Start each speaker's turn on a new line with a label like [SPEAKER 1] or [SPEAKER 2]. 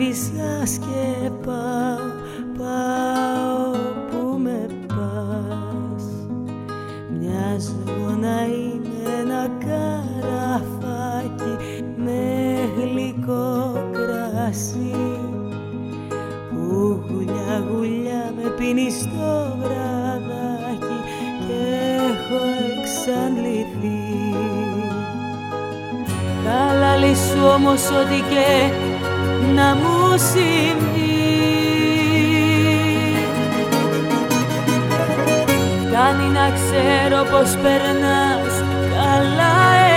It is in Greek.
[SPEAKER 1] ψήφισας και πάω που με πας. Μοιάζω να είναι ένα καραφάκι με γλυκό κρασί που γουλιά γουλιά με πίνει στο βραδάκι και έχω εξαντληθεί. Χαλάλη σου όμως ό,τι και να μου συμβεί, κάνει να ξέρω πως περνάς καλά